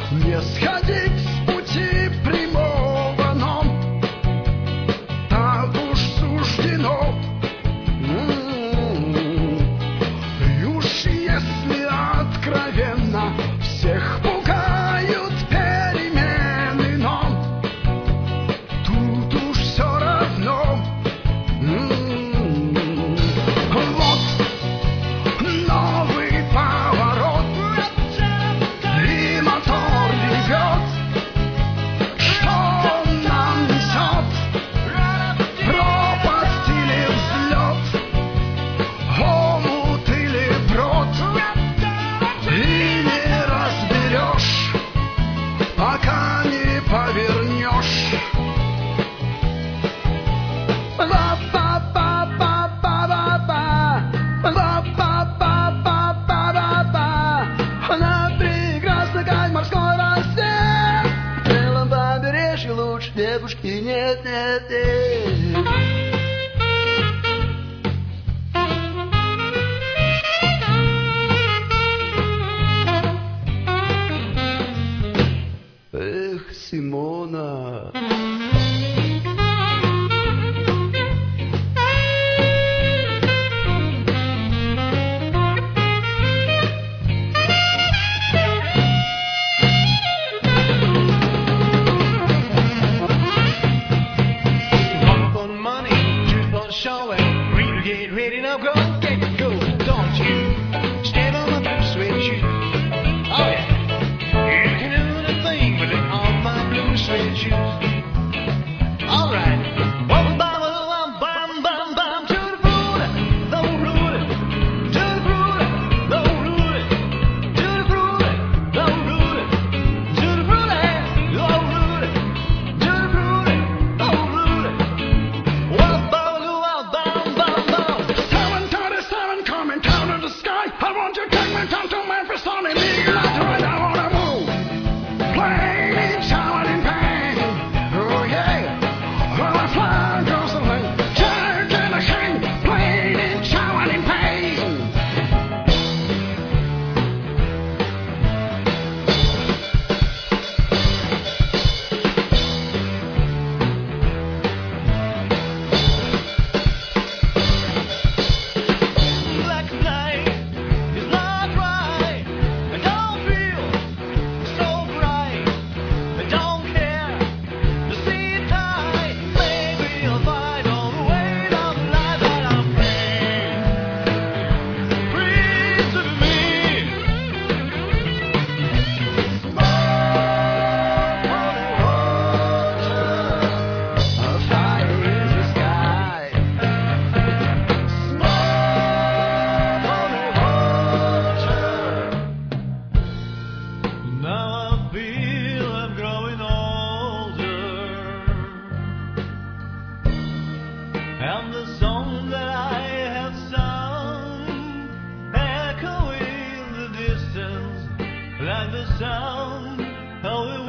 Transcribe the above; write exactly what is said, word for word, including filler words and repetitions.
Не сходить с пути прямого, но так уж суждено. И уж если откровенно всех пугают перемены, но тут уж все равно. Вот новый поворот, и мотор ревет. Что нам несет? Пропасть или взлет? Омут или брод? И не разберешь, пока не повернешь. На прекрасной, как морской рассвет, в белом побережье луч девушки нет, нет, нет. Эх, Симона. Showing, read, get ready now, go, get go, don't you stand on my blue suede shoes. Oh yeah, you can do the thing with it on my blue suede shoes. All right, well, bam, bam, bam, bam, bam, to the fruit, no root, to the fruit, no root, to the fruit, no root, to the fruit, no root, to the fruit, no root. Well, I want you to take me down to Memphis on a big light right now on a move. Plain showering in pain. Oh yeah. Well, I fly across the lane. Church and a shame. Plain showering in pain. Black night. It's not right. I don't feel so bright. I don't care to see it die. Maybe I'll fight all the way down the line that I'm free. Free to me. A fire in the sky. Now I feel I'm growing older, and the song that I have sung echo in the distance like the sound of a